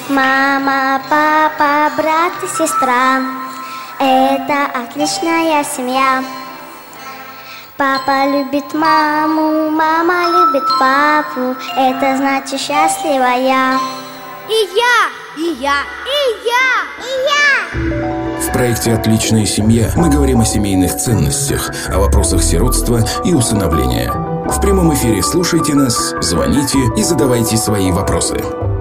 Мама, папа, брат и сестра — это отличная семья. Папа любит маму, мама любит папу, это значит счастливая. И я. В проекте «Отличная семья» мы говорим о семейных ценностях, о вопросах сиротства и усыновления. В прямом эфире слушайте нас, звоните и задавайте свои вопросы.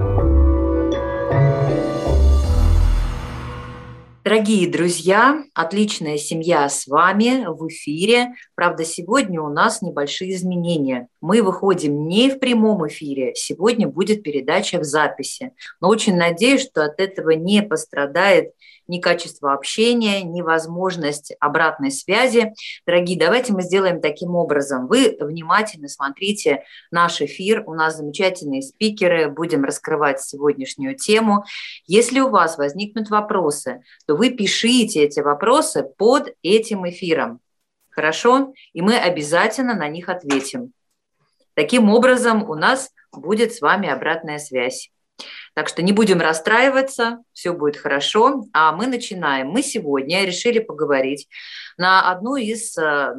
Дорогие друзья, «Отличная семья» с вами в эфире. Правда, сегодня у нас небольшие изменения. Мы выходим не в прямом эфире, сегодня будет передача в записи. Но очень надеюсь, что от этого не пострадает ни качество общения, ни возможность обратной связи. Дорогие, давайте мы сделаем таким образом. Вы внимательно смотрите наш эфир. У нас замечательные спикеры. Будем раскрывать сегодняшнюю тему. Если у вас возникнут вопросы, то вы пишите эти вопросы под этим эфиром. Хорошо? И мы обязательно на них ответим. Таким образом, у нас будет с вами обратная связь. Так что не будем расстраиваться, все будет хорошо. А мы начинаем. Мы сегодня решили поговорить на одну из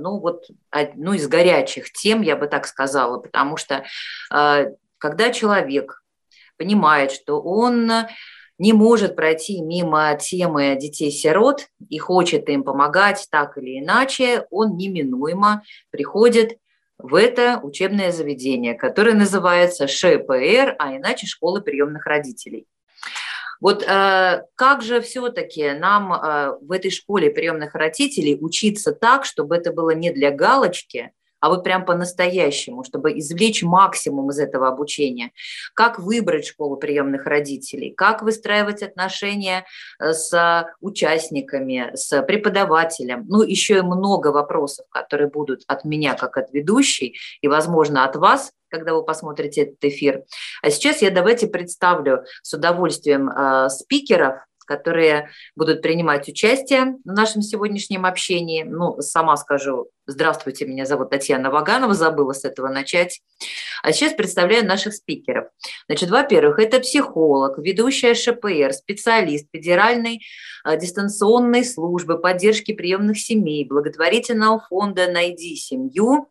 горячих тем, я бы так сказала, потому что когда человек понимает, что он не может пройти мимо темы детей-сирот и хочет им помогать так или иначе, он неминуемо приходит в это учебное заведение, которое называется ШПР, а иначе школа приемных родителей. Вот как же все-таки нам в этой школе приемных родителей учиться так, чтобы это было не для галочки, а вот прям по-настоящему, чтобы извлечь максимум из этого обучения. Как выбрать школу приемных родителей, как выстраивать отношения с участниками, с преподавателем. Ну, еще и много вопросов, которые будут от меня, как от ведущей, и, возможно, от вас, когда вы посмотрите этот эфир. А сейчас я давайте представлю с удовольствием спикеров, которые будут принимать участие в нашем сегодняшнем общении. Ну, сама скажу, здравствуйте, меня зовут Татьяна Ваганова, забыла с этого начать. А сейчас представляю наших спикеров. Значит, во-первых, это психолог, ведущая ШПР, специалист Федеральной дистанционной службы поддержки приемных семей, благотворительного фонда «Найди семью»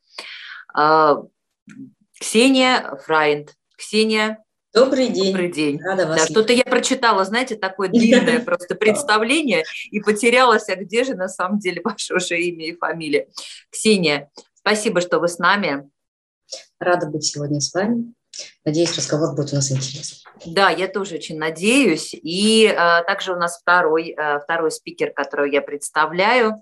Ксения Фрайнд. Ксения, добрый день. Добрый день. Рада вас Да, что-то я прочитала, знаете, такое длинное просто представление и потерялась, а где же на самом деле ваше уже имя и фамилия. Ксения, спасибо, что вы с нами. Рада быть сегодня с вами. Надеюсь, разговор будет у нас интересный. Да, я тоже очень надеюсь. И также у нас второй спикер, которого я представляю.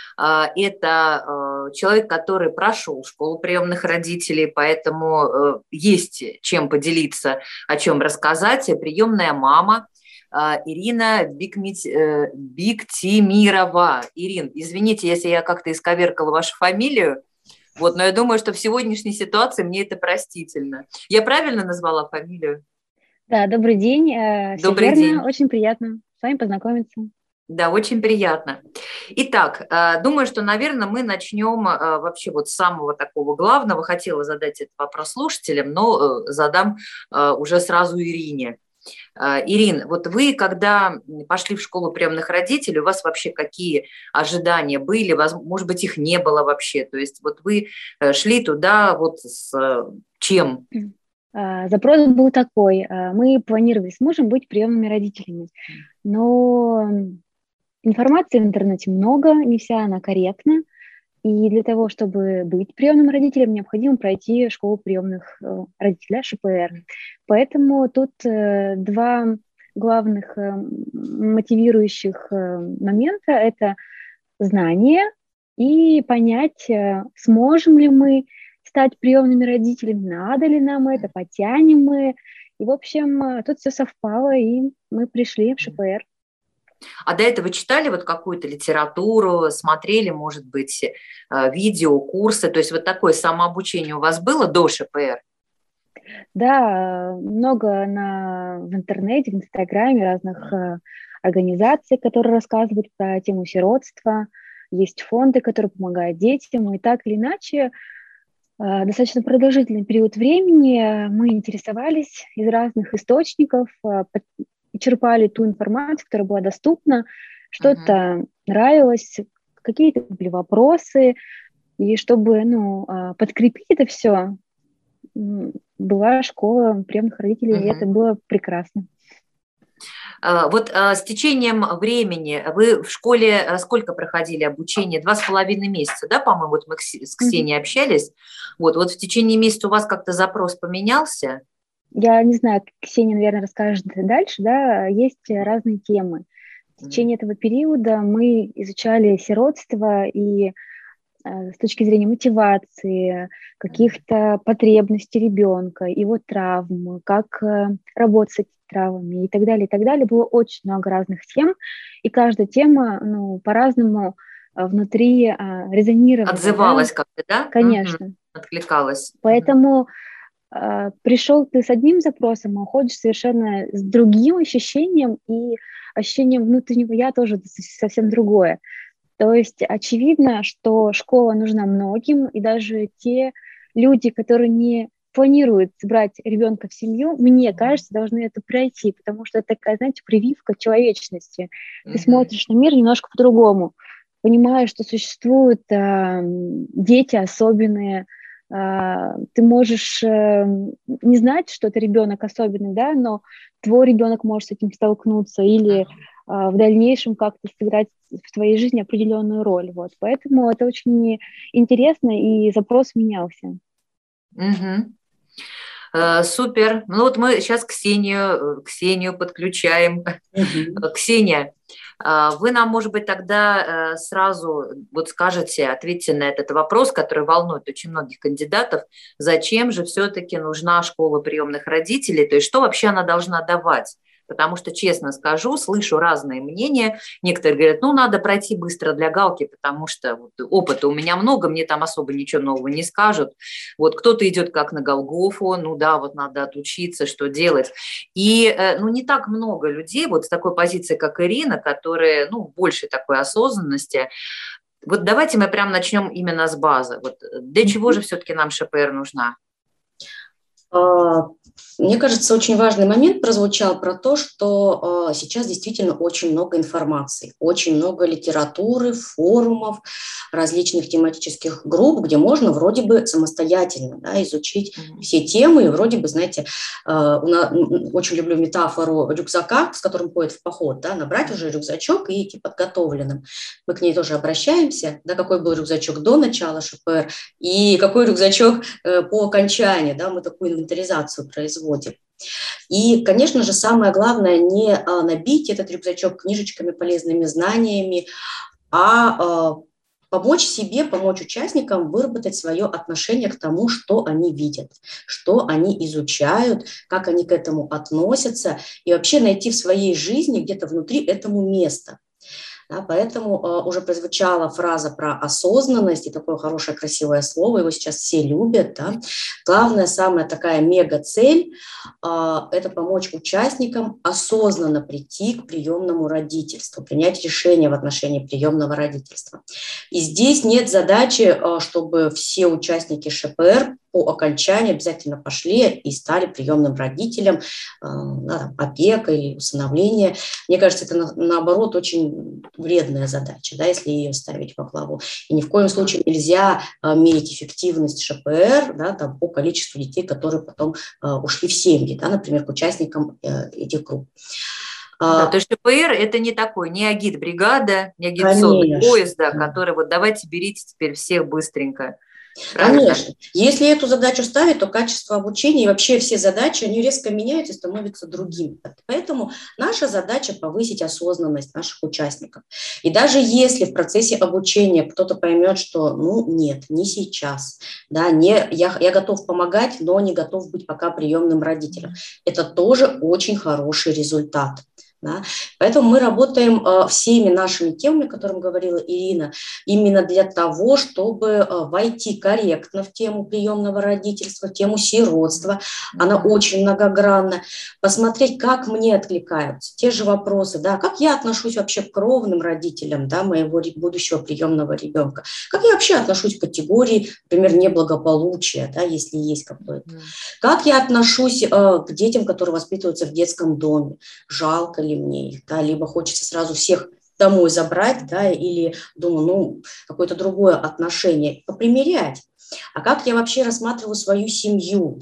Это человек, который прошел школу приемных родителей, поэтому есть чем поделиться, о чем рассказать. Приемная мама Ирина Биктимирова. Ирин, извините, если я как-то исковеркала вашу фамилию, но я думаю, что в сегодняшней ситуации мне это простительно. Я правильно назвала фамилию? Да, добрый день. Добрый день. Очень приятно с вами познакомиться. Да, очень приятно. Итак, думаю, что, наверное, мы начнем вообще с самого такого главного. Хотела задать этот вопрос слушателям, но задам уже сразу Ирине. Ирин, вот вы, когда пошли в школу приемных родителей, у вас вообще какие ожидания были? Может быть, их не было вообще? То есть вы шли туда с чем? Запрос был такой. Мы планировали с мужем быть приемными родителями, но информации в интернете много, не вся она корректна. И для того, чтобы быть приемным родителем, необходимо пройти школу приемных родителей, ШПР. Поэтому тут два главных мотивирующих момента – это знание и понять, сможем ли мы стать приемными родителями, надо ли нам это, потянем мы. И, в общем, тут все совпало, и мы пришли в ШПР. А до этого читали какую-то литературу, смотрели, может быть, видео, курсы? То есть такое самообучение у вас было до ШПР? Да, много в интернете, в Инстаграме разных организаций, которые рассказывают про тему сиротства. Есть фонды, которые помогают детям. И так или иначе, достаточно продолжительный период времени мы интересовались из разных источников, черпали ту информацию, которая была доступна, что-то нравилось, какие-то были вопросы, и чтобы подкрепить это все, была школа приемных родителей, и это было прекрасно. Вот с течением времени вы в школе сколько проходили обучение? 2,5 месяца, да, по-моему, вот мы с Ксенией общались. Вот в течение месяца у вас как-то запрос поменялся? Я не знаю, Ксения, наверное, расскажет дальше, да, есть разные темы. В течение этого периода мы изучали сиротство и с точки зрения мотивации, каких-то потребностей ребенка, его травм, как работать с этими травмами и так далее, и так далее. Было очень много разных тем, и каждая тема, по-разному внутри резонировала. Отзывалась как-то, да? Конечно. Откликалась. Поэтому пришел ты с одним запросом, а уходишь совершенно с другим ощущением, и ощущение внутреннего «я» тоже совсем другое. То есть очевидно, что школа нужна многим, и даже те люди, которые не планируют брать ребенка в семью, мне кажется, должны это пройти, потому что это такая, знаете, прививка человечности. Ты смотришь на мир немножко по-другому, понимаешь, что существуют дети особенные, ты можешь не знать, что это ребенок особенный, да, но твой ребенок может с этим столкнуться или в дальнейшем как-то сыграть в твоей жизни определенную роль. Поэтому это очень интересно, и запрос менялся. Супер. Мы сейчас Ксению подключаем. Ксения, вы нам, может быть, тогда сразу скажете, ответьте на этот вопрос, который волнует очень многих кандидатов. Зачем же все-таки нужна школа приемных родителей? То есть что вообще она должна давать? Потому что, честно скажу, слышу разные мнения. Некоторые говорят, надо пройти быстро для галки, потому что опыта у меня много, мне там особо ничего нового не скажут. Кто-то идет как на Голгофу, надо отучиться, что делать. И не так много людей с такой позиции, как Ирина, которые, больше такой осознанности. Давайте мы прям начнем именно с базы. Для чего же все-таки нам ШПР нужна? Мне кажется, очень важный момент прозвучал про то, что сейчас действительно очень много информации, очень много литературы, форумов, различных тематических групп, где можно вроде бы самостоятельно изучить все темы. И вроде бы, знаете, очень люблю метафору рюкзака, с которым ходят в поход, набрать уже рюкзачок и идти подготовленным. Мы к ней тоже обращаемся, какой был рюкзачок до начала ШПР и какой рюкзачок по окончании, мы такую инвентаризацию производим. И, конечно же, самое главное не набить этот рюкзачок книжечками, полезными знаниями, а помочь себе, помочь участникам выработать свое отношение к тому, что они видят, что они изучают, как они к этому относятся, и вообще найти в своей жизни где-то внутри этому место. Поэтому уже прозвучала фраза про осознанность, и такое хорошее, красивое слово, его сейчас все любят. Главная, самая такая мега-цель – это помочь участникам осознанно прийти к приемному родительству, принять решение в отношении приемного родительства. И здесь нет задачи, чтобы все участники ШПР по окончании обязательно пошли и стали приемным родителем, опекой, усыновлением. Мне кажется, это наоборот очень вредная задача, если ее ставить во главу. И ни в коем случае нельзя мерить эффективность ШПР по количеству детей, которые потом ушли в семьи, например, к участникам этих групп. То есть ШПР – это не такой, не агит-бригада, не агитационный поезд, который давайте берите теперь всех быстренько. Правильно? Конечно. Если эту задачу ставить, то качество обучения и вообще все задачи, они резко меняются и становятся другими. Поэтому наша задача – повысить осознанность наших участников. И даже если в процессе обучения кто-то поймет, что нет, не сейчас, я готов помогать, но не готов быть пока приемным родителем, это тоже очень хороший результат. Да? Поэтому мы работаем всеми нашими темами, о которых говорила Ирина, именно для того, чтобы войти корректно в тему приемного родительства, в тему сиротства. Она очень многогранна. Посмотреть, как мне откликаются те же вопросы, да, как я отношусь вообще к кровным родителям, да, моего будущего приемного ребенка, как я вообще отношусь к категории, например, неблагополучия, да, если есть какое-то. Как я отношусь к детям, которые воспитываются в детском доме, жалко ли мне их, да, либо хочется сразу всех домой забрать, да, или думаю, ну, какое-то другое отношение, попримерять. А как я вообще рассматриваю свою семью,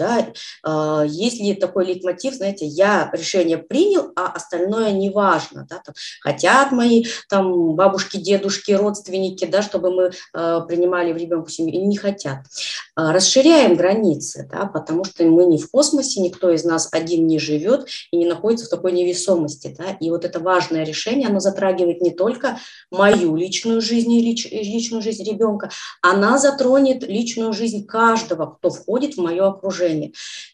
да, есть ли такой лейтмотив, знаете, я решение принял, а остальное не важно, да, там, хотят мои там бабушки, дедушки, родственники, да, чтобы мы принимали в ребенка семью, или не хотят. Расширяем границы, да, потому что мы не в космосе, никто из нас один не живет и не находится в такой невесомости, да, и вот это важное решение, оно затрагивает не только мою личную жизнь и личную жизнь ребенка, она затронет личную жизнь каждого, кто входит в мое окружение.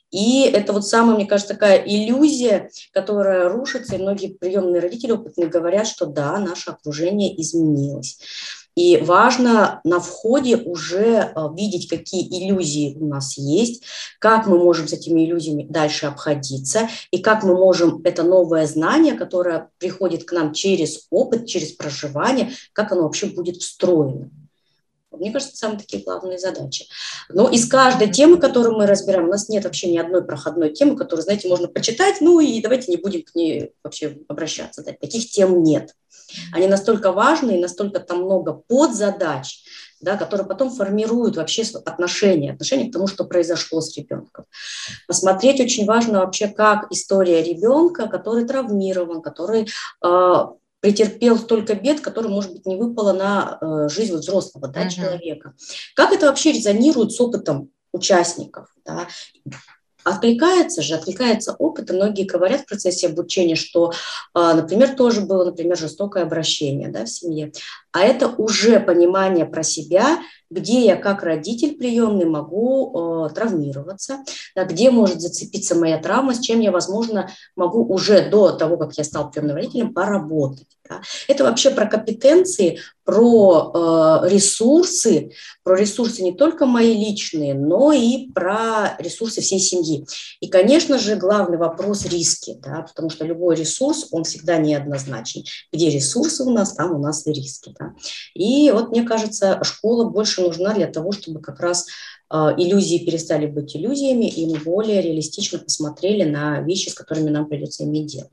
И это вот самая, мне кажется, такая иллюзия, которая рушится, и многие приемные родители опытные говорят, что да, наше окружение изменилось. И важно на входе уже видеть, какие иллюзии у нас есть, как мы можем с этими иллюзиями дальше обходиться, и как мы можем это новое знание, которое приходит к нам через опыт, через проживание, как оно вообще будет встроено. Мне кажется, это самые такие главные задачи. Но из каждой темы, которую мы разбираем, у нас нет вообще ни одной проходной темы, которую, знаете, можно почитать, ну и давайте не будем к ней вообще обращаться. Да, таких тем нет. Они настолько важны, и настолько там много подзадач, да, которые потом формируют вообще отношения к тому, что произошло с ребенком. Посмотреть очень важно вообще, как история ребенка, который травмирован, который претерпел столько бед, которые, может быть, не выпало на жизнь взрослого, да, человека. Как это вообще резонирует с опытом участников? Да? Откликается опыт, и многие говорят в процессе обучения, что, например, тоже было, например, жестокое обращение, да, в семье. А это уже понимание про себя, где я как родитель приемный могу травмироваться, да, где может зацепиться моя травма, с чем я, возможно, могу уже до того, как я стал приемным родителем, поработать. Да. Это вообще про компетенции, про ресурсы не только мои личные, но и про ресурсы всей семьи. И, конечно же, главный вопрос – риски, да, потому что любой ресурс, он всегда неоднозначен. Где ресурсы у нас, там у нас и риски. Да. И вот, мне кажется, школа больше нужна для того, чтобы как раз иллюзии перестали быть иллюзиями, и мы более реалистично посмотрели на вещи, с которыми нам придется иметь дело.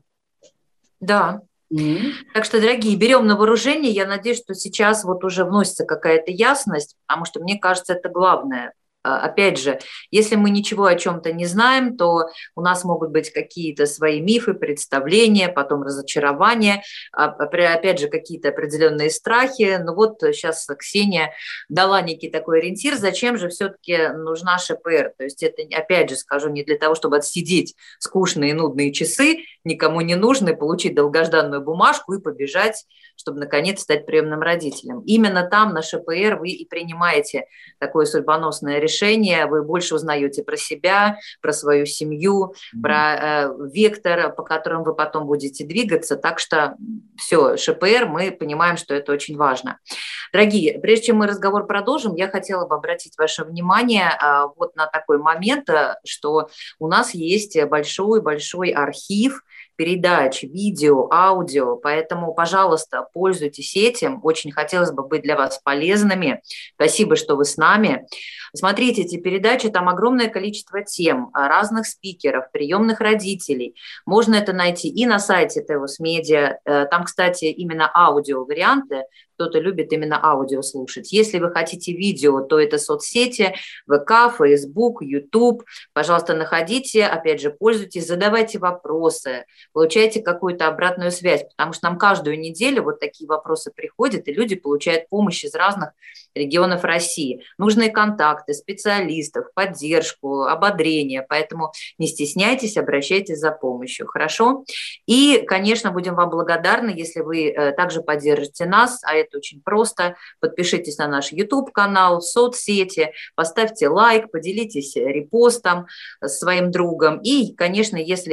Да. Так что, дорогие, берем на вооружение. Я надеюсь, что сейчас вот уже вносится какая-то ясность, потому что, мне кажется, это главное. Опять же, если мы ничего о чем-то не знаем, то у нас могут быть какие-то свои мифы, представления, потом разочарования, опять же, какие-то определенные страхи. Ну вот сейчас Ксения дала некий такой ориентир, зачем же все-таки нужна ШПР. То есть это, опять же, скажу, не для того, чтобы отсидеть скучные и нудные часы, никому не нужны, получить долгожданную бумажку и побежать, чтобы, наконец, стать приемным родителем. Именно там, на ШПР, вы и принимаете такое судьбоносное решение, вы больше узнаете про себя, про свою семью, про вектор, по которому вы потом будете двигаться. Так что все, ШПР, мы понимаем, что это очень важно. Дорогие, прежде чем мы разговор продолжим, я хотела бы обратить ваше внимание вот на такой момент, что у нас есть большой-большой архив передач, видео, аудио, поэтому, пожалуйста, пользуйтесь этим, очень хотелось бы быть для вас полезными. Спасибо, что вы с нами. Смотрите эти передачи, там огромное количество тем, разных спикеров, приемных родителей. Можно это найти и на сайте ТЭВОС Медиа, там, кстати, именно аудио-варианты, кто-то любит именно аудио слушать. Если вы хотите видео, то это соцсети, ВК, Фейсбук, Ютуб. Пожалуйста, находите, опять же, пользуйтесь, задавайте вопросы, получайте какую-то обратную связь, потому что нам каждую неделю вот такие вопросы приходят, и люди получают помощь из разных регионов России. Нужные контакты, специалистов, поддержку, ободрение, поэтому не стесняйтесь, обращайтесь за помощью, хорошо? И, конечно, будем вам благодарны, если вы также поддержите нас, а это очень просто. Подпишитесь на наш YouTube-канал, соцсети, поставьте лайк, поделитесь репостом с своим другом. И, конечно, если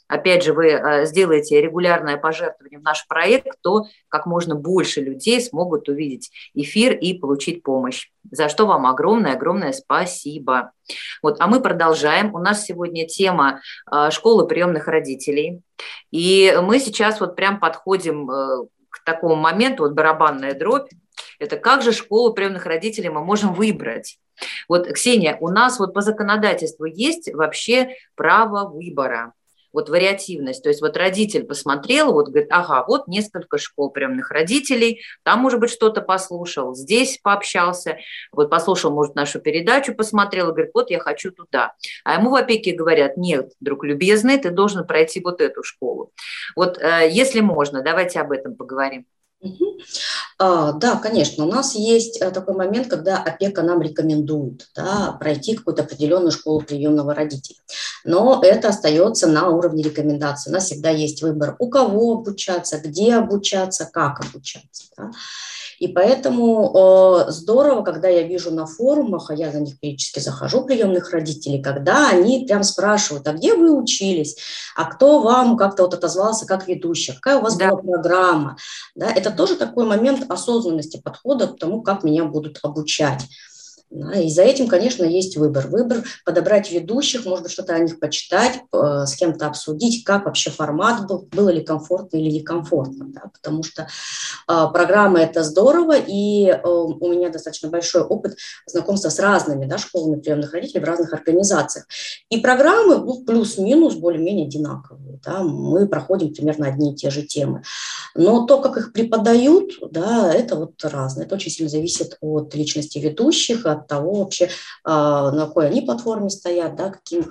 опять же, вы сделаете регулярное пожертвование в наш проект, то как можно больше людей смогут увидеть эфир и получить помощь. За что вам огромное-огромное спасибо. Вот, а мы продолжаем. У нас сегодня тема школы приемных родителей. И мы сейчас вот прям подходим к такому моменту, вот барабанная дробь. Это как же школу приемных родителей мы можем выбрать? Вот, Ксения, у нас вот по законодательству есть вообще право выбора, вот вариативность. То есть вот родитель посмотрел, вот говорит, ага, вот несколько школ приемных родителей, там, может быть, что-то послушал, здесь пообщался, вот послушал, может, нашу передачу, посмотрел и говорит, вот я хочу туда. А ему в опеке говорят, нет, друг любезный, ты должен пройти вот эту школу. Вот если можно, давайте об этом поговорим. Да, конечно, у нас есть такой момент, когда опека нам рекомендует, да, пройти какую-то определенную школу приемного родителя. Но это остается на уровне рекомендаций. У нас всегда есть выбор, у кого обучаться, где обучаться, как обучаться. Да. И поэтому здорово, когда я вижу на форумах, а я на них периодически захожу, приемных родителей, когда они прям спрашивают, а где вы учились, а кто вам как-то вот отозвался как ведущий, какая у вас была программа. Да, это тоже такой момент осознанности подхода к тому, как меня будут обучать. Да, и за этим, конечно, есть выбор. Выбор подобрать ведущих, может быть, что-то о них почитать, с кем-то обсудить, как вообще формат был, было ли комфортно или некомфортно. Да, потому что программа – это здорово, и у меня достаточно большой опыт знакомства с разными, да, школами приемных родителей в разных организациях. И программы плюс-минус более-менее одинаковые. Да, мы проходим примерно одни и те же темы. Но то, как их преподают, да, это вот разное. Это очень сильно зависит от личности ведущих, от того вообще, на какой они платформе стоят, да, каким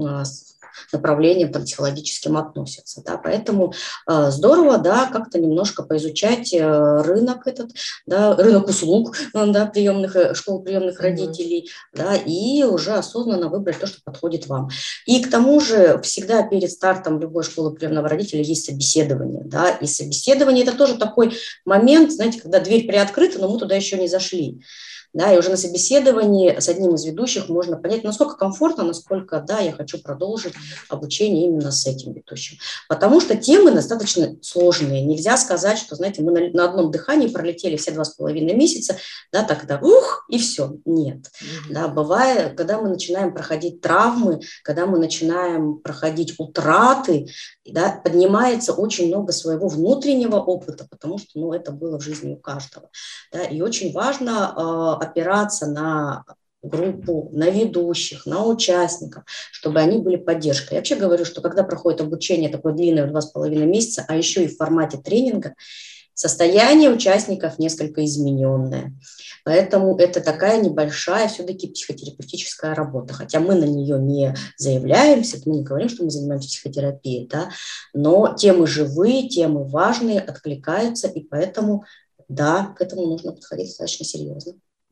направлением там, психологическим относятся. Да. Поэтому здорово, да, как-то немножко поизучать рынок этот, да, рынок услуг, да, школ приемных родителей, да, и уже осознанно выбрать то, что подходит вам. И к тому же всегда перед стартом любой школы приемного родителя есть собеседование. Да, и собеседование – это тоже такой момент, знаете, когда дверь приоткрыта, но мы туда еще не зашли. Да, и уже на собеседовании с одним из ведущих можно понять, насколько комфортно, насколько, да, я хочу продолжить обучение именно с этим ведущим. Потому что темы достаточно сложные. Нельзя сказать, что, знаете, мы на одном дыхании пролетели все 2,5 месяца, да, тогда и все. Нет. Да, бывает, когда мы начинаем проходить травмы, когда мы начинаем проходить утраты, да, поднимается очень много своего внутреннего опыта, потому что, ну, это было в жизни у каждого. Да, и очень важно опираться на группу, на ведущих, на участников, чтобы они были поддержкой. Я вообще говорю, что когда проходит обучение такое длинное, 2,5 месяца, а еще и в формате тренинга, состояние участников несколько измененное. Поэтому это такая небольшая все-таки психотерапевтическая работа. Хотя мы на нее не заявляемся, мы не говорим, что мы занимаемся психотерапией, да, но темы живые, темы важные, откликаются, и поэтому, да, к этому нужно подходить достаточно серьезно.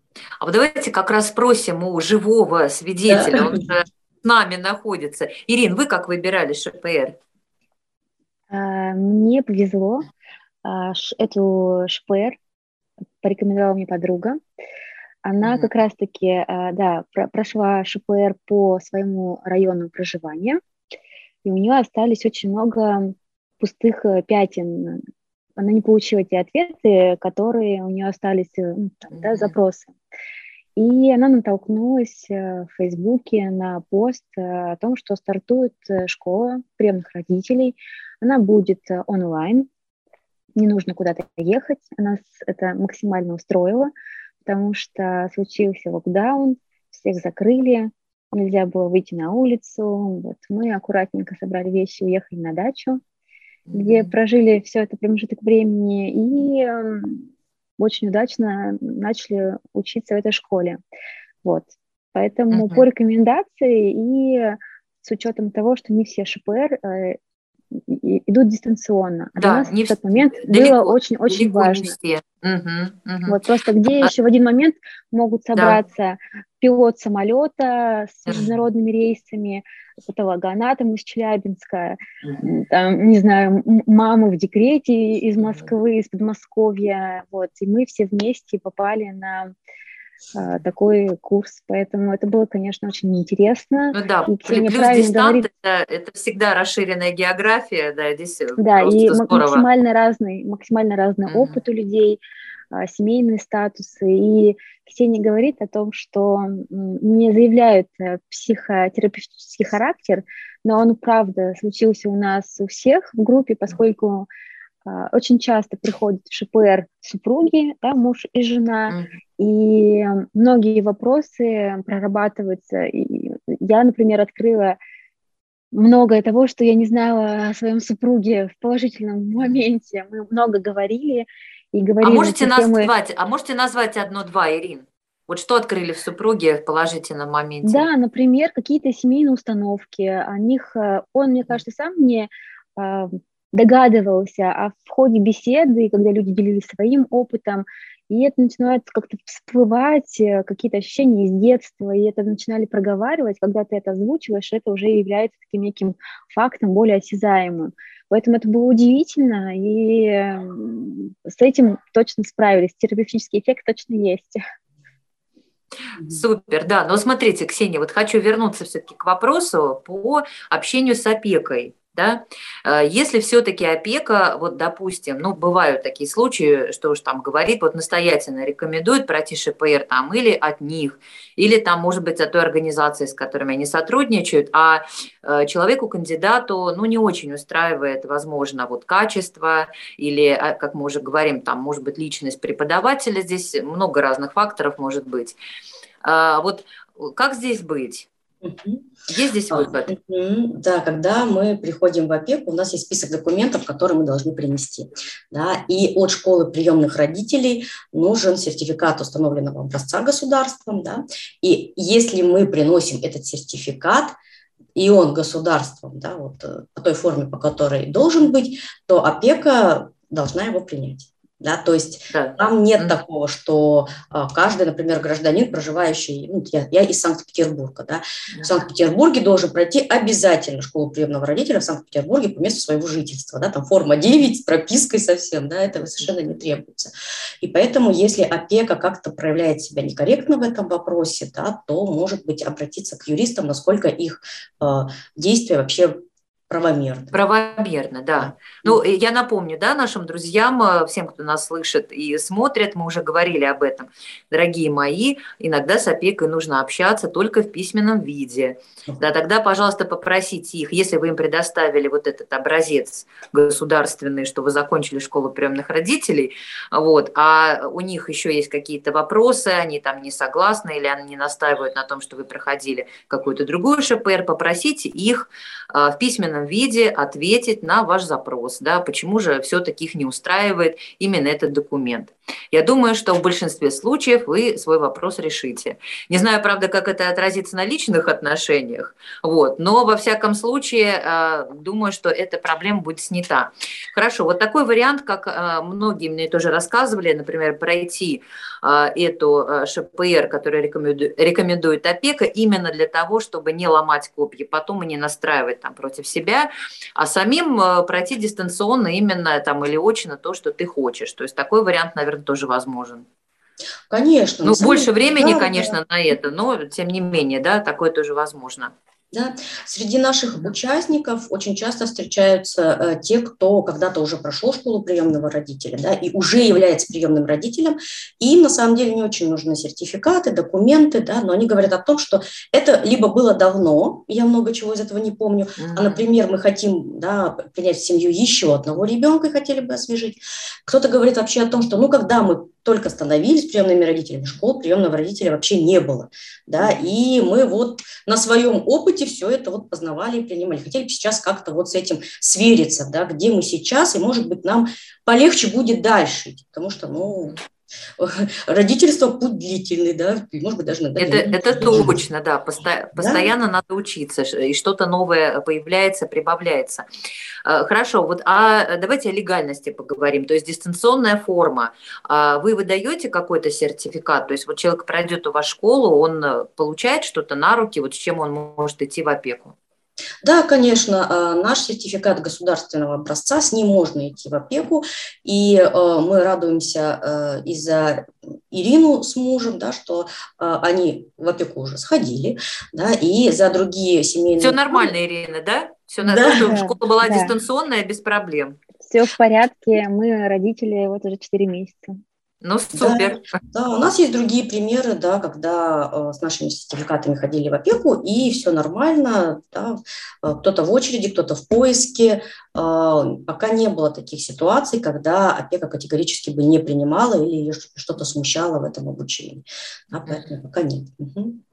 А вот давайте как раз спросим у живого свидетеля, да. Он же с нами находится. Ирин, вы как выбирали ШПР? Мне повезло. Эту ШПР порекомендовала мне подруга. Она как раз-таки, да, прошла ШПР по своему району проживания, и у нее остались очень много пустых пятен. Она не получила те ответы, которые у нее остались, да, запросы. И она натолкнулась в Фейсбуке на пост о том, что стартует школа приемных родителей. Она будет онлайн, не нужно куда-то ехать. Нас это максимально устроило, потому что случился локдаун, всех закрыли, нельзя было выйти на улицу. Вот мы аккуратненько собрали вещи, уехали на дачу, где прожили все это промежуток времени и очень удачно начали учиться в этой школе. Вот. Поэтому по рекомендации и с учетом того, что не все ШПР идут дистанционно. А для нас в тот момент было очень-очень важно. Вот просто где еще в один момент могут собраться пилот самолета с международными рейсами, патологоанатом из Челябинска, там, не знаю, мамы в декрете из Москвы, из Подмосковья, вот, и мы все вместе попали на такой курс. Поэтому это было, конечно, очень интересно. Ну да, И Ксения плюс правильно дистант говорит. это всегда расширенная география, да, здесь Да, и просто здорово. максимально разный опыт у людей, семейные статусы. И Ксения говорит о том, что не заявляют психотерапевтический характер, но он, правда, случился у нас у всех в группе, поскольку очень часто приходят в ШПР супруги, да, муж и жена, и многие вопросы прорабатываются. И я, например, открыла многое того, что я не знала о своем супруге в положительном моменте. Мы много говорили и говорили на те темы. Можете назвать одно-два, Ирин? Вот что открыли в супруге в положительном моменте? Да, например, какие-то семейные установки. О них он, мне кажется, сам не догадывался, а в ходе беседы, когда люди делились своим опытом, и это начинает как-то всплывать, какие-то ощущения из детства, и это начинали проговаривать, когда ты это озвучиваешь, это уже является таким неким фактом, более осязаемым. Поэтому это было удивительно, и с этим точно справились. Терапевтический эффект точно есть. Супер, да. Но смотрите, Ксения, вот хочу вернуться все-таки к вопросу по общению с опекой. Да? Если все-таки опека, вот допустим, ну бывают такие случаи, что уж там говорит, вот настоятельно рекомендует пройти ШПР там или от них, или там может быть от той организации, с которыми они сотрудничают, а человеку, кандидату, ну не очень устраивает, возможно, вот качество или, как мы уже говорим, там может быть личность преподавателя, здесь много разных факторов может быть. Вот как здесь быть? Есть здесь выход? Да, когда мы приходим в опеку, у нас есть список документов, которые мы должны принести. Да, и от школы приемных родителей нужен сертификат установленного образца государством. Да, и если мы приносим этот сертификат, и он государством, да, вот, по той форме, по которой должен быть, то опека должна его принять. Да, то есть там нет такого, что каждый, например, гражданин, проживающий, ну, я из Санкт-Петербурга, да, в Санкт-Петербурге должен пройти обязательно школу приемного родителя в Санкт-Петербурге по месту своего жительства, да, там форма 9 с пропиской совсем, да, этого совершенно не требуется. И поэтому, если опека как-то проявляет себя некорректно в этом вопросе, да, то, может быть, обратиться к юристам, насколько их действия вообще правомерно. Правомерно, да. Ну, я напомню, да, нашим друзьям, всем, кто нас слышит и смотрит, мы уже говорили об этом. Дорогие мои, иногда с опекой нужно общаться только в письменном виде. Да, тогда, пожалуйста, попросите их, если вы им предоставили вот этот образец государственный, что вы закончили школу приемных родителей, вот, а у них еще есть какие-то вопросы, они там не согласны или они настаивают на том, что вы проходили какую-то другую ШПР, попросите их в письменном виде ответить на ваш запрос, да, почему же все-таки их не устраивает именно этот документ. Я думаю, что в большинстве случаев вы свой вопрос решите. Не знаю, правда, как это отразится на личных отношениях, вот, но во всяком случае, думаю, что эта проблема будет снята. Хорошо, вот такой вариант, как многие мне тоже рассказывали, например, пройти эту ШПР, которую рекомендует опека, именно для того, чтобы не ломать копья потом и не настраивать там против себя, а самим пройти дистанционно именно там или очно то, что ты хочешь. То есть такой вариант, наверное, тоже возможен. Конечно. Ну, больше времени, конечно, на это, но тем не менее, да, такое тоже возможно. Да. Среди наших участников очень часто встречаются те, кто когда-то уже прошел школу приемного родителя, да, и уже является приемным родителем, и им на самом деле не очень нужны сертификаты, документы, да, но они говорят о том, что это либо было давно, я много чего из этого не помню, а, например, мы хотим, да, принять в семью еще одного ребенка и хотели бы освежить. Кто-то говорит вообще о том, что, ну, когда мы только становились приемными родителями, школ приемного родителя вообще не было, да, и мы вот на своем опыте все это вот познавали и принимали. Хотели бы сейчас как-то вот с этим свериться, да, где мы сейчас, и, может быть, нам полегче будет дальше, потому что, ну, родительство путь длительный, да, может быть, даже... Это точно, да, постоянно надо учиться, и что-то новое появляется, прибавляется. Хорошо, вот давайте о легальности поговорим, то есть дистанционная форма. Вы выдаете какой-то сертификат, то есть вот человек пройдет у вас школу, он получает что-то на руки, вот с чем он может идти в опеку? Да, конечно, наш сертификат государственного образца, с ним можно идти в опеку, и мы радуемся и за Ирину с мужем, да, что они в опеку уже сходили, да, и за другие Все семейные пары. нормально, Ирина, да? То, Да, что Да, школа была да, дистанционная, без проблем. все в порядке. Мы родители вот уже 4 месяца. Ну, да, супер. да, у нас есть другие примеры, да, когда с нашими сертификатами ходили в опеку, и все нормально, да, кто-то в очереди, кто-то в поиске. Пока не было таких ситуаций, когда опека категорически бы не принимала или ее что-то смущало в этом обучении. Да, поэтому пока нет. Мгм.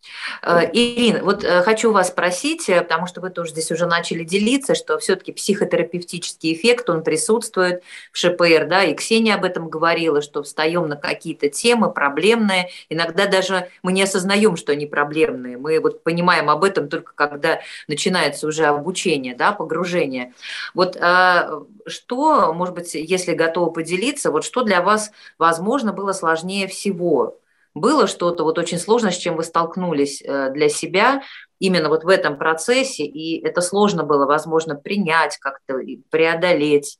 Ирина, вот хочу вас спросить, потому что вы тоже здесь уже начали делиться, что все-таки психотерапевтический эффект, он присутствует в ШПР, да, и Ксения об этом говорила, что встаем на какие-то темы проблемные, иногда даже мы не осознаем, что они проблемные, мы вот понимаем об этом только когда начинается уже обучение, да, погружение. Вот что, может быть, если готовы поделиться, вот что для вас, возможно, было сложнее всего? Было что-то вот очень сложное, с чем вы столкнулись для себя именно вот в этом процессе, и это сложно было, возможно, принять как-то, преодолеть,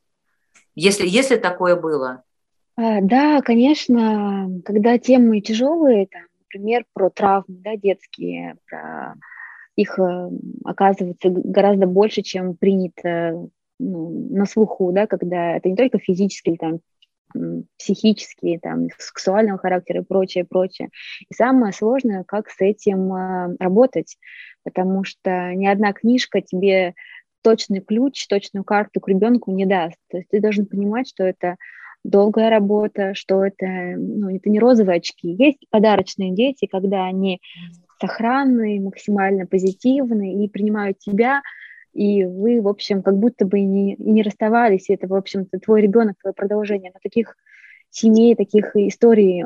если такое было? Да, конечно, когда темы тяжелые, там, например, про травмы, да, детские, про их оказывается гораздо больше, чем принято, ну, на слуху, да, когда это не только физические, там, психические, там, сексуального характера и прочее, прочее. И самое сложное, как с этим работать, потому что ни одна книжка тебе точный ключ, точную карту к ребенку не даст. То есть ты должен понимать, что это долгая работа, что это, ну, это не розовые очки. Есть подарочные дети, когда они сохранные, максимально позитивные и принимают тебя, и вы, в общем, как будто бы и не расставались, и это, в общем-то, твой ребенок, твое продолжение. Но таких семей, таких историй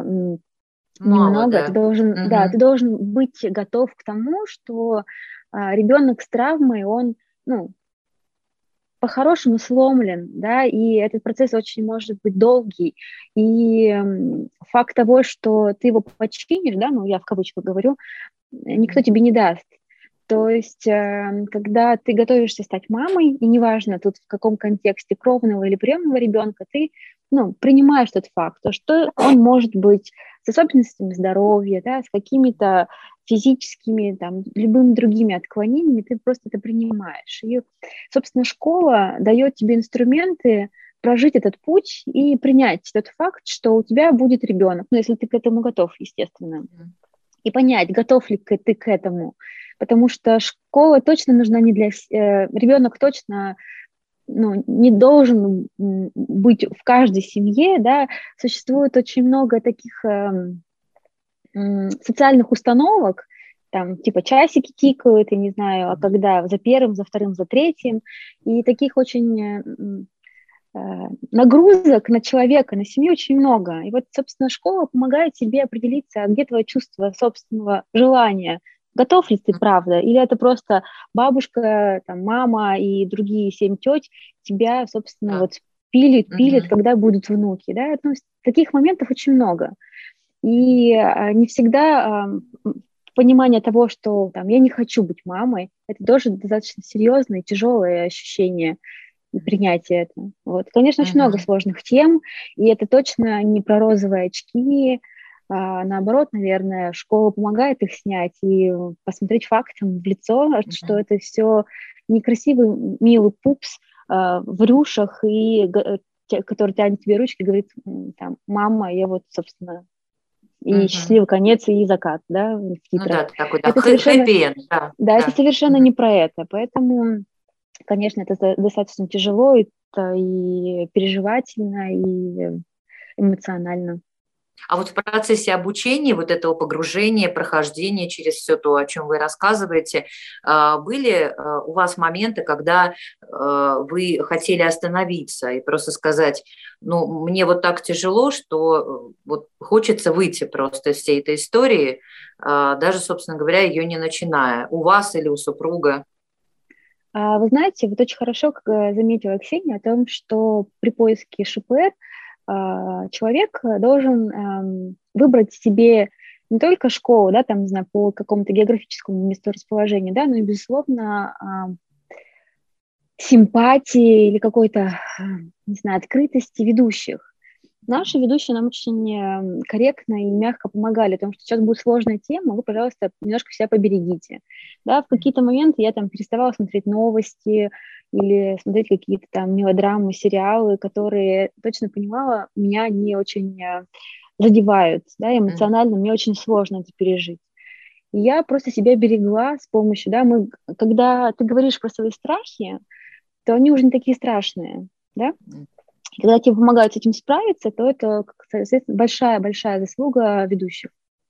Мало, немного. Ты да. должен, да, ты Мгм. должен быть готов к тому, что ребенок с травмой, он, ну, по-хорошему сломлен, да, и этот процесс очень может быть долгий. И факт того, что ты его починишь, да, ну, я в кавычках говорю, никто тебе не даст. То есть, когда ты готовишься стать мамой, и неважно тут в каком контексте кровного или приемного ребенка, ты, ну, принимаешь тот факт, то, что он может быть с особенностями здоровья, да, с какими-то физическими, там, любыми другими отклонениями, ты просто это принимаешь. И, собственно, школа дает тебе инструменты прожить этот путь и принять тот факт, что у тебя будет ребенок, ну, если ты к этому готов, естественно, и понять, готов ли ты к этому. Потому что школа точно нужна не для... ребенок точно, ну, не должен быть в каждой семье, да. Существует очень много таких социальных установок, там, типа, часики тикают, я не знаю, а когда за первым, за вторым, за третьим, и таких очень нагрузок на человека, на семью очень много. И вот, собственно, школа помогает тебе определиться, где твое чувство собственного желания. Готов ли ты, правда? Или это просто бабушка, там, мама и другие 7 теть тебя, собственно, Да. вот пилят, Мгм. когда будут внуки. Да? Ну, таких моментов очень много. И не всегда понимание того, что там, я не хочу быть мамой, это тоже достаточно серьезное и тяжелое ощущение и принятие этого. Вот. Конечно, очень много Мгм. сложных тем, и это точно не про розовые очки, наоборот, наверное, школа помогает их снять и посмотреть фактам в лицо, что Мгм. это все некрасивый, милый пупс в рюшах, который тянет тебе ручки и говорит, там, мама, я вот, собственно, и Мгм. счастливый конец, и закат, да, в Ну да, титрах. такой, да, Это совершенно, хэппи-энд, да, да, это да. совершенно Мгм. не про это, поэтому конечно, это достаточно тяжело, это и переживательно, и эмоционально. А вот в процессе обучения, вот этого погружения, прохождения через все то, о чем вы рассказываете, были у вас моменты, когда вы хотели остановиться и просто сказать, ну, мне вот так тяжело, что вот хочется выйти просто из всей этой истории, даже, собственно говоря, ее не начиная, у вас или у супруга? Вы знаете, вот очень хорошо заметила Ксения о том, что при поиске ШПР человек должен выбрать себе не только школу, да, там, не знаю, по какому-то географическому месту расположения, да, но и, безусловно, симпатии или какой-то, не знаю, открытости ведущих. Наши ведущие нам очень корректно и мягко помогали, потому что сейчас будет сложная тема, вы, пожалуйста, немножко себя поберегите. Да, в какие-то моменты я там переставала смотреть новости или смотреть какие-то там мелодрамы, сериалы, которые, точно понимала, меня не очень задевают, да, эмоционально мне очень сложно это пережить. И я просто себя берегла с помощью, да, когда ты говоришь про свои страхи, то они уже не такие страшные, да. И когда тебе помогают с этим справиться, то это, соответственно, большая-большая заслуга ведущих.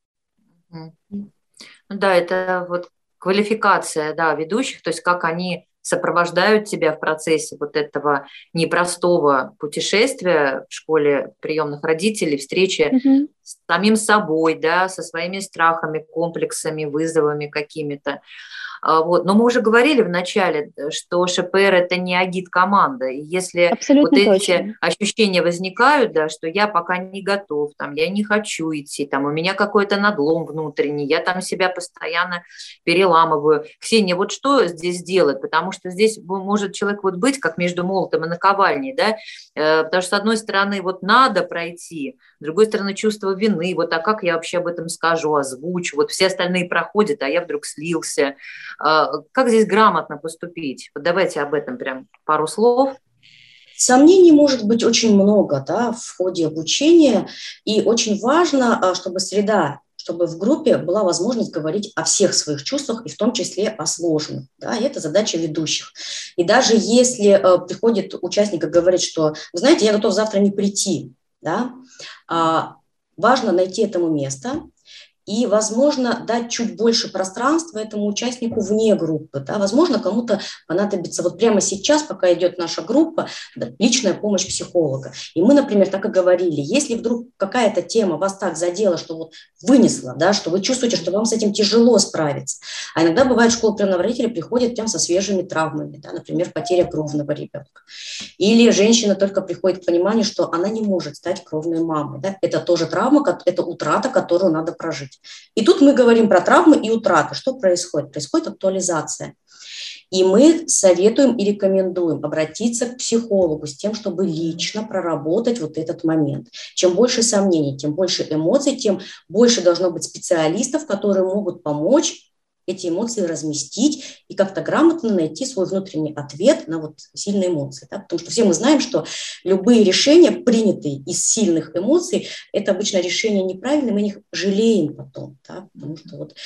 Да, это вот квалификация, да, ведущих, то есть как они сопровождают тебя в процессе вот этого непростого путешествия в школе приемных родителей, встречи с самим собой, да, со своими страхами, комплексами, вызовами какими-то. Вот. Но мы уже говорили в начале, что ШПР – это не агит-команда. И если абсолютно вот эти точно. ощущения возникают, да, что я пока не готов, там, я не хочу идти, там, у меня какой-то надлом внутренний, я там себя постоянно переламываю. Ксения, вот что здесь делать? Потому что здесь может человек вот быть как между молотом и наковальней, да? Потому что, с одной стороны, вот надо пройти, с другой стороны, чувство вины, вот, а как я вообще об этом скажу, озвучу, вот все остальные проходят, а я вдруг слился. Как здесь грамотно поступить? Вот давайте об этом прям пару слов. Сомнений может быть очень много, да, в ходе обучения, и очень важно, чтобы среда, чтобы в группе была возможность говорить о всех своих чувствах, и в том числе о сложных. Да, и это задача ведущих. И даже если приходит участник и говорит, что, вы знаете, я готов завтра не прийти, да, важно найти этому место, и, возможно, дать чуть больше пространства этому участнику вне группы. Да? Возможно, кому-то понадобится вот прямо сейчас, пока идет наша группа, личная помощь психолога. И мы, например, так и говорили, если вдруг какая-то тема вас так задела, что вот вынесла, да, что вы чувствуете, что вам с этим тяжело справиться. А иногда бывает, в школу приемного родителя приходят прям со свежими травмами, да, например, потеря кровного ребенка. Или женщина только приходит к пониманию, что она не может стать кровной мамой. Да? Это тоже травма, это утрата, которую надо прожить. И тут мы говорим про травмы и утраты. Что происходит? Происходит актуализация. И мы советуем и рекомендуем обратиться к психологу с тем, чтобы лично проработать вот этот момент. Чем больше сомнений, тем больше эмоций, тем больше должно быть специалистов, которые могут помочь эти эмоции разместить и как-то грамотно найти свой внутренний ответ на вот сильные эмоции. Да? Потому что все мы знаем, что любые решения, принятые из сильных эмоций, это обычно решения неправильные, мы о них жалеем потом. Да? Потому что вот,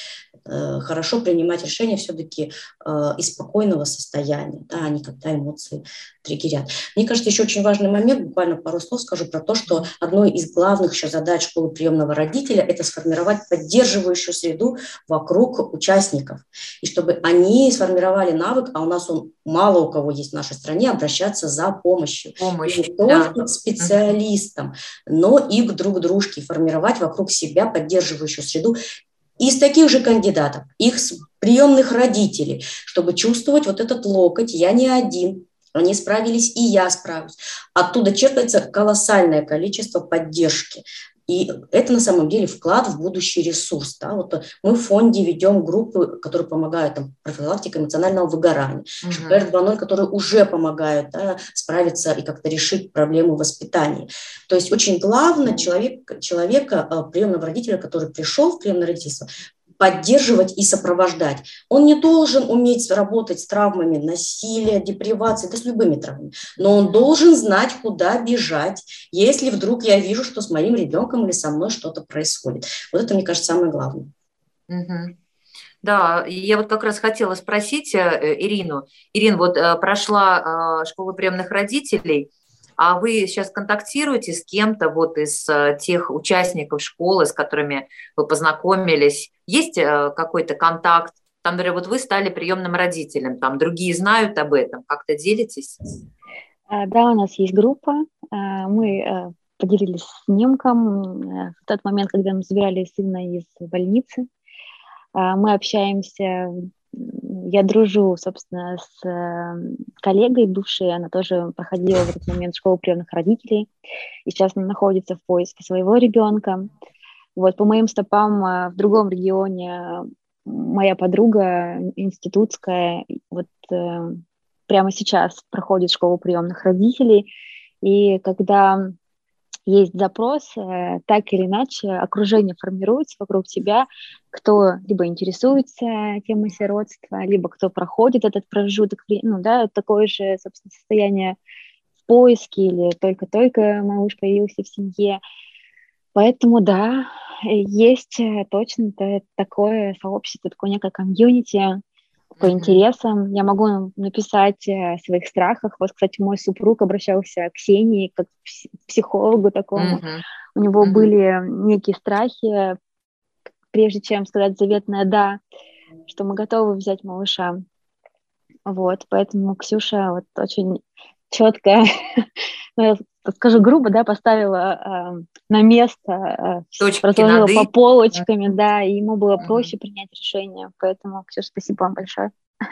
хорошо принимать решения все-таки из спокойного состояния, да, а не когда эмоции триггерят. Мне кажется, еще очень важный момент, буквально пару слов скажу про то, что одной из главных еще задач школы приемного родителя – это сформировать поддерживающую среду вокруг участников. И чтобы они сформировали навык, а у нас он мало у кого есть в нашей стране, обращаться за помощью. Не только к специалистам, но и к друг дружке, формировать вокруг себя поддерживающую среду из таких же кандидатов, их приемных родителей, чтобы чувствовать вот этот локоть, я не один, они справились, и я справлюсь. Оттуда черпается колоссальное количество поддержки. И это на самом деле вклад в будущий ресурс. Да? Вот мы в фонде ведем группы, которые помогают там, профилактике эмоционального выгорания, ШПР 2.0, которые уже помогают, да, справиться и как-то решить проблему воспитания. То есть очень главное человека, приемного родителя, который пришел в приемное родительство, поддерживать и сопровождать. Он не должен уметь работать с травмами насилия, депривации, да с любыми травмами, но он должен знать, куда бежать, если вдруг я вижу, что с моим ребенком или со мной что-то происходит. Вот это, мне кажется, самое главное. Да, я вот как раз хотела спросить Ирину. Ирина, вот прошла школу приемных родителей, а вы сейчас контактируете с кем-то вот из тех участников школы, с которыми вы познакомились? Есть какой-то контакт? Там, например, вот вы стали приемным родителем, там другие знают об этом, как-то делитесь? Да, у нас есть группа. Мы поделились снимком в тот момент, когда мы забирали сына из больницы. Мы общаемся. Я дружу, собственно, с коллегой бывшей, она тоже проходила в этот момент школу приемных родителей, и сейчас она находится в поиске своего ребенка. Вот по моим стопам в другом регионе моя подруга институтская вот прямо сейчас проходит школу приемных родителей, и когда есть запрос, так или иначе окружение формируется вокруг тебя, кто либо интересуется темой сиротства, либо кто проходит этот промежуток, ну да, такое же, собственно, состояние в поиске или только-только малыш появился в семье. Поэтому, да, есть точно такое сообщество, такое некое комьюнити по интересам. Я могу написать о своих страхах. Вот, кстати, мой супруг обращался к Ксении как к психологу такому. У него были некие страхи, прежде чем сказать заветное «да», что мы готовы взять малыша. Вот, поэтому Ксюша вот очень четко, скажу грубо, да, поставила на место, разложила по полочками, да, и ему было проще принять решение. Поэтому, Ксюша, спасибо вам большое.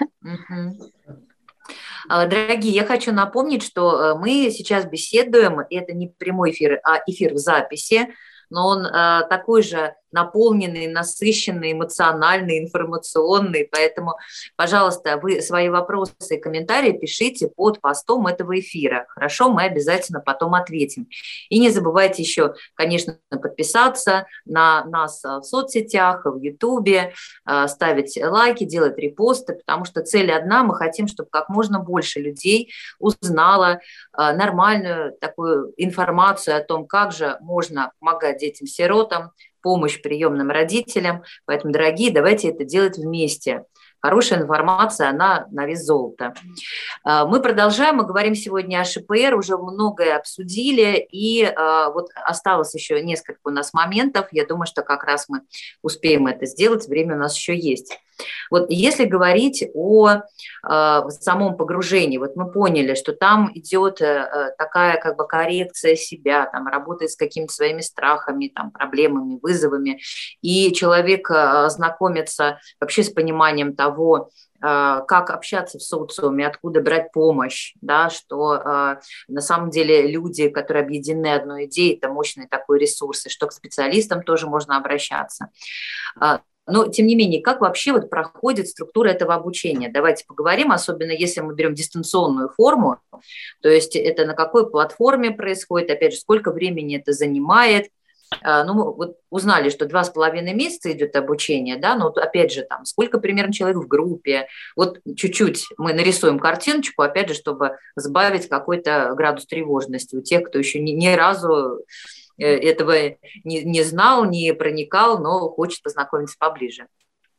Дорогие, я хочу напомнить, что мы сейчас беседуем, и это не прямой эфир, а эфир в записи, но он такой же наполненный, насыщенный, эмоциональный, информационный. Поэтому, пожалуйста, вы свои вопросы и комментарии пишите под постом этого эфира. Хорошо, мы обязательно потом ответим. И не забывайте еще, конечно, подписаться на нас в соцсетях, в Ютубе, ставить лайки, делать репосты, потому что цель одна, мы хотим, чтобы как можно больше людей узнало нормальную такую информацию о том, как же можно помогать детям-сиротам, помощь приемным родителям. Поэтому, дорогие, давайте это делать вместе. Хорошая информация, она на вес золота. Мы продолжаем, мы говорим сегодня о ШПР, уже многое обсудили, и вот осталось еще несколько у нас моментов. Я думаю, что как раз мы успеем это сделать, время у нас еще есть. Вот если говорить о самом погружении, вот мы поняли, что там идет такая как бы коррекция себя, там работает с какими-то своими страхами, там, проблемами, вызовами, и человек знакомится вообще с пониманием того, как общаться в социуме, откуда брать помощь, да, что на самом деле люди, которые объединены одной идеей, это мощный такой ресурс, и что к специалистам тоже можно обращаться. Но, тем не менее, как вообще вот проходит структура этого обучения? Давайте поговорим, особенно если мы берем дистанционную форму, то есть это на какой платформе происходит, опять же, сколько времени это занимает. Ну, мы вот узнали, что 2,5 месяца идет обучение, да, но вот опять же, там, сколько примерно человек в группе, вот чуть-чуть мы нарисуем картиночку, опять же, чтобы сбавить какой-то градус тревожности у тех, кто еще ни разу этого не знал, не проникал, но хочет познакомиться поближе.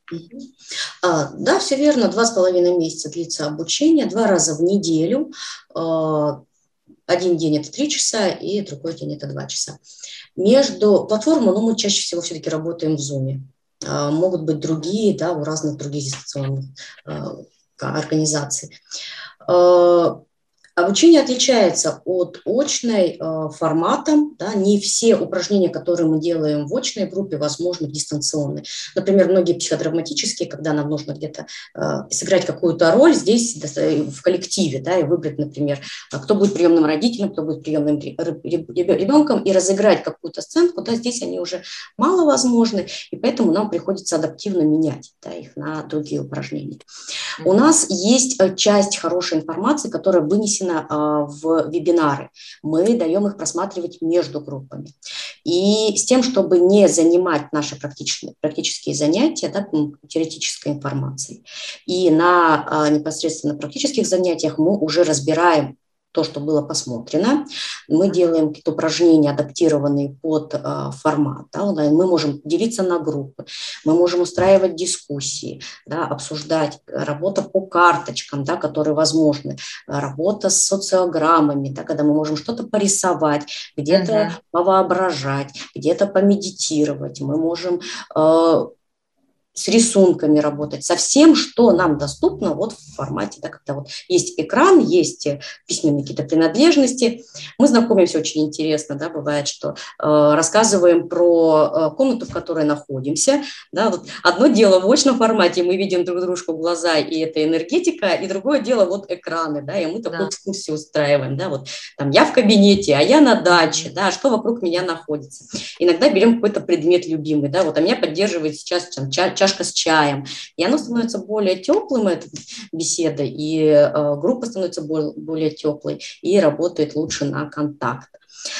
Да, все верно, 2,5 месяца длится обучение, 2 раза в неделю. Один день это 3 часа, и другой день это 2 часа. Между платформами, мы чаще всего все-таки работаем в Zoom. Могут быть другие, да, у разных других дистанционных организаций. Обучение отличается от очной форматом, да, не все упражнения, которые мы делаем в очной группе, возможны в дистанционной. Например, многие психодраматические, когда нам нужно где-то сыграть какую-то роль здесь в коллективе, да, и выбрать, например, кто будет приемным родителем, кто будет приемным ребенком, и разыграть какую-то сценку, да, здесь они уже маловозможны, и поэтому нам приходится адаптивно менять, да, их на другие упражнения. У нас есть часть хорошей информации, которая вынесена в вебинары. Мы даем их просматривать между группами. И с тем, чтобы не занимать наши практические занятия, да, теоретической информацией. И на непосредственно практических занятиях мы уже разбираем то, что было посмотрено. Мы делаем какие-то упражнения, адаптированные под формат. Да, онлайн. Мы можем делиться на группы, мы можем устраивать дискуссии, да, обсуждать, работа по карточкам, да, которые возможны, работа с социограммами, да, когда мы можем что-то порисовать, где-то повоображать, где-то помедитировать. Мы можем с рисунками работать, со всем, что нам доступно вот в формате, да, когда вот есть экран, есть письменные какие-то принадлежности. Мы знакомимся очень интересно, да, бывает, что рассказываем про комнату, в которой находимся. Да, вот одно дело в очном формате, мы видим друг дружку в глаза, и это энергетика, и другое дело вот экраны, да, и мы такую экскурсию устраиваем, да, вот там я в кабинете, а я на даче, да, что вокруг меня находится. Иногда берем какой-то предмет любимый, да, вот, а меня поддерживает сейчас там, чашка с чаем, и оно становится более теплым, эта беседа, и группа становится более теплой, и работает лучше на контакт.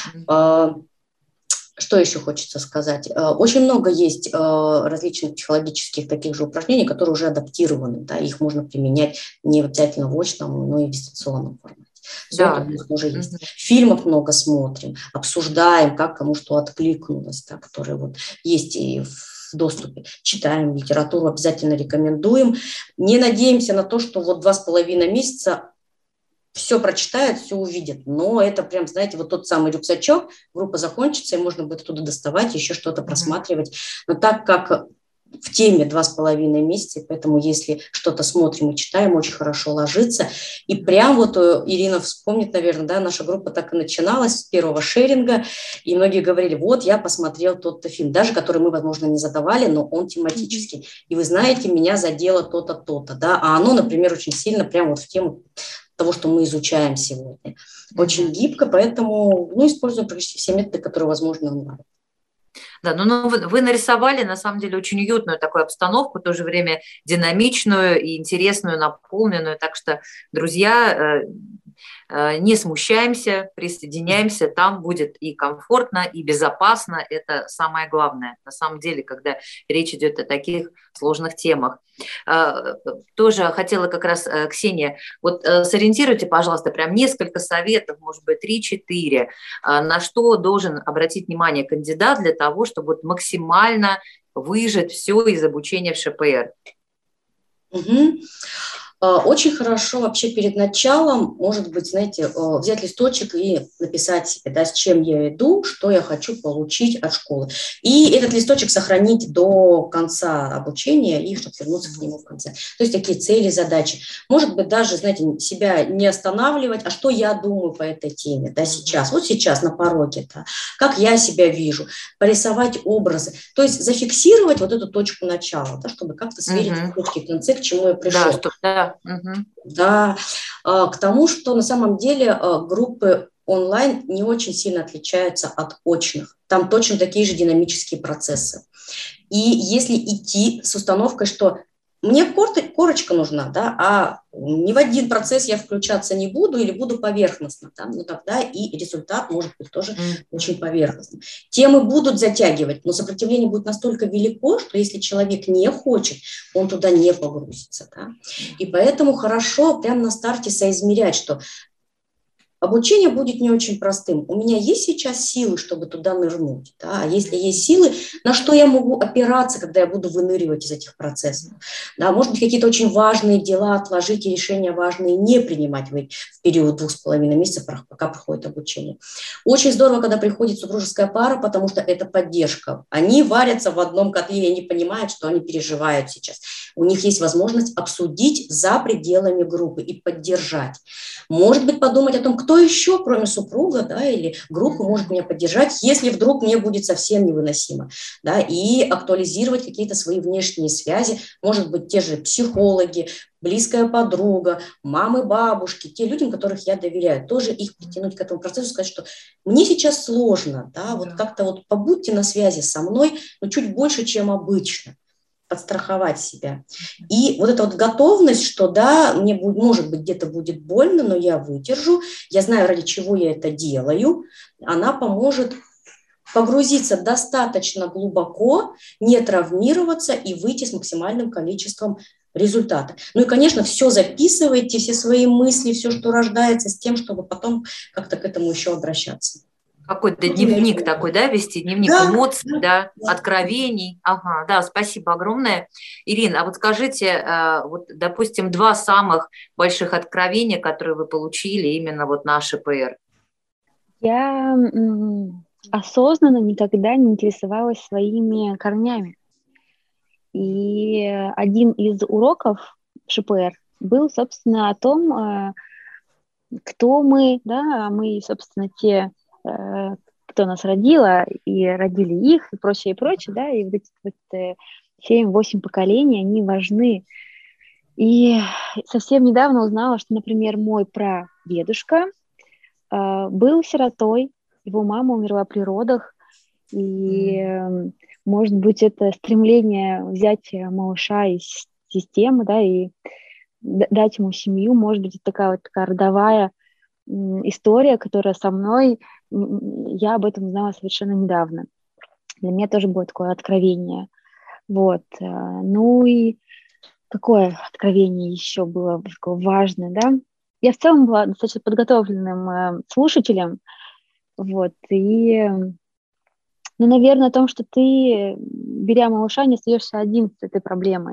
Что еще хочется сказать? Очень много есть различных психологических таких же упражнений, которые уже адаптированы, да, их можно применять не обязательно в очном, но и в дистанционном формате. Все это у нас уже есть. Фильмов много смотрим, обсуждаем, как кому что откликнулось, да, которые вот есть и в доступе. Читаем литературу, обязательно рекомендуем. Не надеемся на то, что вот 2,5 месяца все прочитают, все увидят. Но это прям, знаете, вот тот самый рюкзачок, группа закончится, и можно будет оттуда доставать, еще что-то просматривать. Но так как в теме 2,5 месяца, поэтому если что-то смотрим и читаем, очень хорошо ложится. И прям вот Ирина вспомнит, наверное, да, наша группа так и начиналась с первого шеринга, и многие говорили, вот я посмотрел тот-то фильм, даже который мы, возможно, не задавали, но он тематический. И вы знаете, меня задело то-то, то-то, да, а оно, например, очень сильно прям вот в тему того, что мы изучаем сегодня. Очень гибко, поэтому используем практически все методы, которые возможны онлайн. Да, ну вы нарисовали, на самом деле, очень уютную такую обстановку, в то же время динамичную и интересную, наполненную. Так что, друзья, не смущаемся, присоединяемся, там будет и комфортно, и безопасно. Это самое главное, на самом деле, когда речь идет о таких сложных темах. Тоже хотела как раз, Ксения, вот сориентируйте, пожалуйста, прям несколько советов, может быть, 3-4, на что должен обратить внимание кандидат для того, чтобы вот максимально выжать все из обучения в ШПР. Очень хорошо вообще перед началом, может быть, знаете, взять листочек и написать себе, да, с чем я иду, что я хочу получить от школы. И этот листочек сохранить до конца обучения и чтобы вернуться к нему в конце. То есть такие цели, задачи. Может быть, даже, знаете, себя не останавливать, а что я думаю по этой теме, да, сейчас. Вот сейчас на пороге, да, как я себя вижу, порисовать образы. То есть зафиксировать вот эту точку начала, да, чтобы как-то сверить точки в конце, к чему я пришел. Да, к тому, что на самом деле группы онлайн не очень сильно отличаются от очных. Там точно такие же динамические процессы. И если идти с установкой, что мне корочка нужна, да, а ни в один процесс я включаться не буду или буду поверхностно, да, ну тогда и результат может быть тоже очень поверхностным. Темы будут затягивать, но сопротивление будет настолько велико, что если человек не хочет, он туда не погрузится. Да. И поэтому хорошо прямо на старте соизмерять, что обучение будет не очень простым. У меня есть сейчас силы, чтобы туда нырнуть? Да? А если есть силы, на что я могу опираться, когда я буду выныривать из этих процессов? Да, может быть, какие-то очень важные дела отложить и решения важные не принимать в период 2,5 месяцев, пока проходит обучение. Очень здорово, когда приходит супружеская пара, потому что это поддержка. Они варятся в одном котле и не понимают, что они переживают сейчас. У них есть возможность обсудить за пределами группы и поддержать. Может быть, подумать о том, кто еще, кроме супруга, да, или группы, может меня поддержать, если вдруг мне будет совсем невыносимо, да, и актуализировать какие-то свои внешние связи, может быть, те же психологи, близкая подруга, мамы, бабушки, те людям, которых я доверяю, тоже их притянуть к этому процессу, сказать, что мне сейчас сложно, да, вот как-то вот побудьте на связи со мной, но чуть больше, чем обычно. Подстраховать себя. И вот эта вот готовность, что да, мне будет, может быть, где-то будет больно, но я выдержу, я знаю, ради чего я это делаю, она поможет погрузиться достаточно глубоко, не травмироваться и выйти с максимальным количеством результата. Ну и, конечно, все записывайте, все свои мысли, все, что рождается, с тем, чтобы потом как-то к этому еще обращаться. Какой-то дневник такой, да, вести, дневник эмоций, да, откровений. Ага, да, спасибо огромное. Ирина, а вот скажите, вот, допустим, 2 самых больших откровения, которые вы получили именно вот на ШПР. Я осознанно никогда не интересовалась своими корнями. И один из уроков в ШПР был, собственно, о том, кто мы, да, мы, собственно, те, кто нас родила, и родили их, и прочее, да, и вот эти вот 7-8 поколений, они важны. И совсем недавно узнала, что, например, мой прадедушка был сиротой, его мама умерла при родах, и, может быть, это стремление взять малыша из системы, да, и дать ему семью, может быть, это такая родовая история, которая со мной, я об этом узнала совершенно недавно. Для меня тоже было такое откровение. Вот. Ну и какое откровение еще было такое важное, да? Я в целом была достаточно подготовленным слушателем, вот, и, ну, наверное, о том, что ты, беря малыша, не остаешься один с этой проблемой.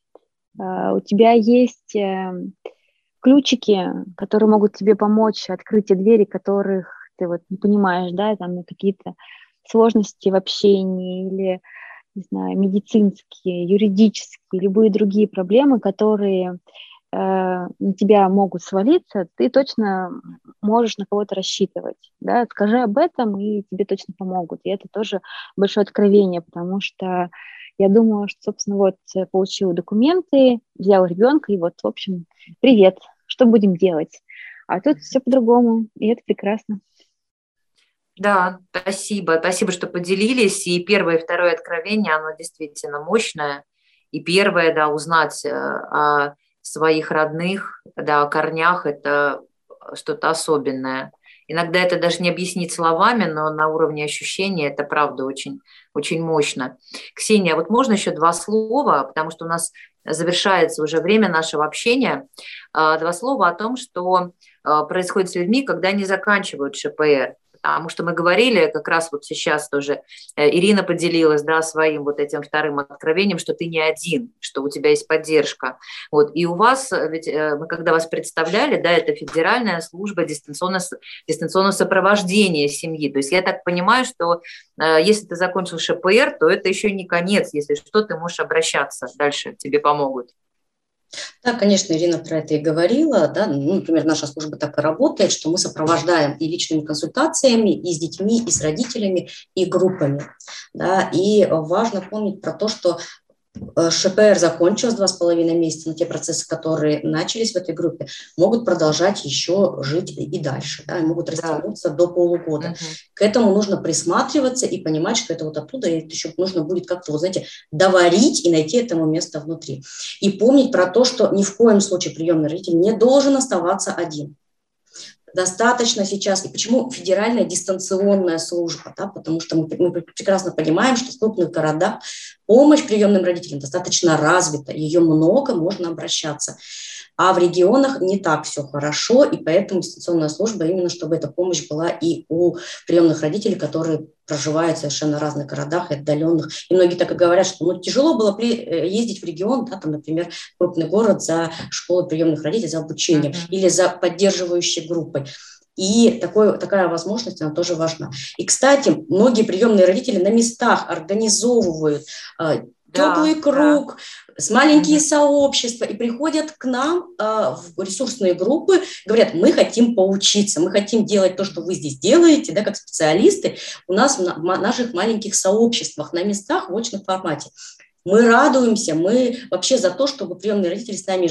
У тебя есть ключики, которые могут тебе помочь открыть те двери, которых ты вот не понимаешь, да, там какие-то сложности в общении или, не знаю, медицинские, юридические, любые другие проблемы, которые на тебя могут свалиться, ты точно можешь на кого-то рассчитывать, да, скажи об этом, и тебе точно помогут, и это тоже большое откровение, потому что я думала, что, собственно, вот получила документы, взял ребенка, и вот, в общем, привет, что будем делать? А тут все по-другому, и это прекрасно. Да, спасибо, что поделились, и первое и второе откровение, оно действительно мощное, и первое, да, узнать о своих родных, да, о корнях, это что-то особенное. Иногда это даже не объяснить словами, но на уровне ощущения это правда очень, очень мощно. Ксения, вот можно еще 2 слова, потому что у нас завершается уже время нашего общения. 2 слова о том, что происходит с людьми, когда они заканчивают ШПР. Потому что мы говорили, как раз вот сейчас тоже Ирина поделилась, да, своим вот этим вторым откровением, что ты не один, что у тебя есть поддержка. Вот. И у вас, ведь мы когда вас представляли, да, это федеральная служба дистанционного сопровождения семьи. То есть я так понимаю, что если ты закончил ШПР, то это еще не конец. Если что, ты можешь обращаться дальше, тебе помогут. Да, конечно, Ирина про это и говорила. Да? Ну, например, наша служба так и работает, что мы сопровождаем и личными консультациями, и с детьми, и с родителями, и группами. Да? И важно помнить про то, что ШПР закончилось 2,5 месяца, но те процессы, которые начались в этой группе, могут продолжать еще жить и дальше, да, и могут растянуться до полугода. К этому нужно присматриваться и понимать, что это вот оттуда, и это еще нужно будет как-то, вот, знаете, доварить и найти этому место внутри. И помнить про то, что ни в коем случае приемный родитель не должен оставаться один. Достаточно сейчас, и почему федеральная дистанционная служба, да, потому что мы прекрасно понимаем, что в крупных городах помощь приемным родителям достаточно развита, ее много, можно обращаться. А в регионах не так все хорошо, и поэтому дистанционная служба именно, чтобы эта помощь была и у приемных родителей, которые проживают в совершенно разных городах и отдаленных. И многие так и говорят, что тяжело было ездить в регион, да, там, например, в крупный город за школой приемных родителей, за обучением или за поддерживающей группой. И такая возможность, она тоже важна. И, кстати, многие приемные родители на местах организовывают теплый круг, с маленькие сообщества, и приходят к нам в ресурсные группы, говорят, мы хотим поучиться, мы хотим делать то, что вы здесь делаете, да, как специалисты, у нас в наших маленьких сообществах, на местах в очном формате. Мы радуемся, мы вообще за то, чтобы приемные родители с нами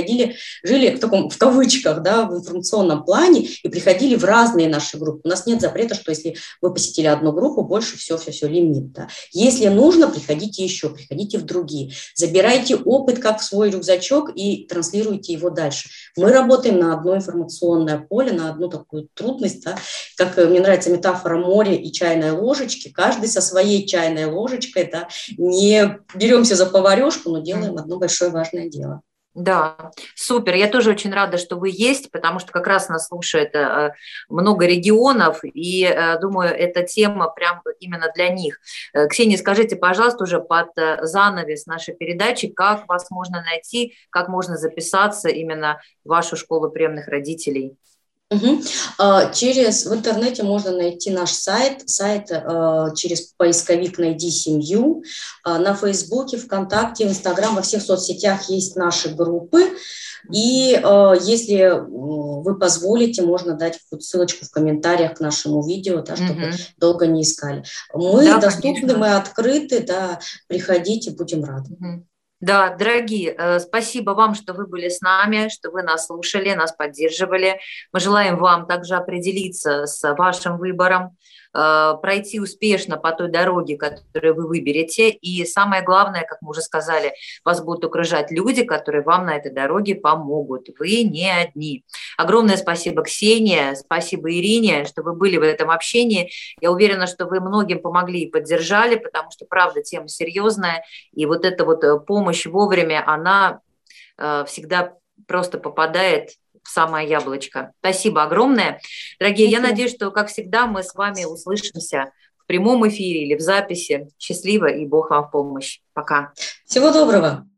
жили в кавычках, да, в информационном плане и приходили в разные наши группы. У нас нет запрета, что если вы посетили одну группу, больше все, лимит. Да. Если нужно, приходите еще, приходите в другие. Забирайте опыт как в свой рюкзачок и транслируйте его дальше. Мы работаем на одно информационное поле, на одну такую трудность, да, как мне нравится метафора моря и чайной ложечки. Каждый со своей чайной ложечкой, да, не беремся за поварешку, но делаем одно большое важное дело. Да, супер. Я тоже очень рада, что вы есть, потому что как раз нас слушает много регионов, и, думаю, эта тема прям именно для них. Ксения, скажите, пожалуйста, уже под занавес нашей передачи, как вас можно найти, как можно записаться именно в вашу школу приемных родителей? В интернете можно найти наш сайт через поисковик «Найди семью». На Фейсбуке, ВКонтакте, Инстаграм, во всех соцсетях есть наши группы. И если вы позволите, можно дать ссылочку в комментариях к нашему видео, да, чтобы долго не искали. Мы доступны, конечно. Мы открыты, да, приходите, будем рады. Да, дорогие, спасибо вам, что вы были с нами, что вы нас слушали, нас поддерживали. Мы желаем вам также определиться с вашим выбором, пройти успешно по той дороге, которую вы выберете. И самое главное, как мы уже сказали, вас будут окружать люди, которые вам на этой дороге помогут. Вы не одни. Огромное спасибо, Ксения, спасибо Ирине, что вы были в этом общении. Я уверена, что вы многим помогли и поддержали, потому что, правда, тема серьезная. И вот эта вот помощь вовремя, она всегда просто попадает в самое яблочко. Спасибо огромное. Дорогие, спасибо. Я надеюсь, что, как всегда, мы с вами услышимся в прямом эфире или в записи. Счастливо и Бог вам в помощь. Пока. Всего доброго.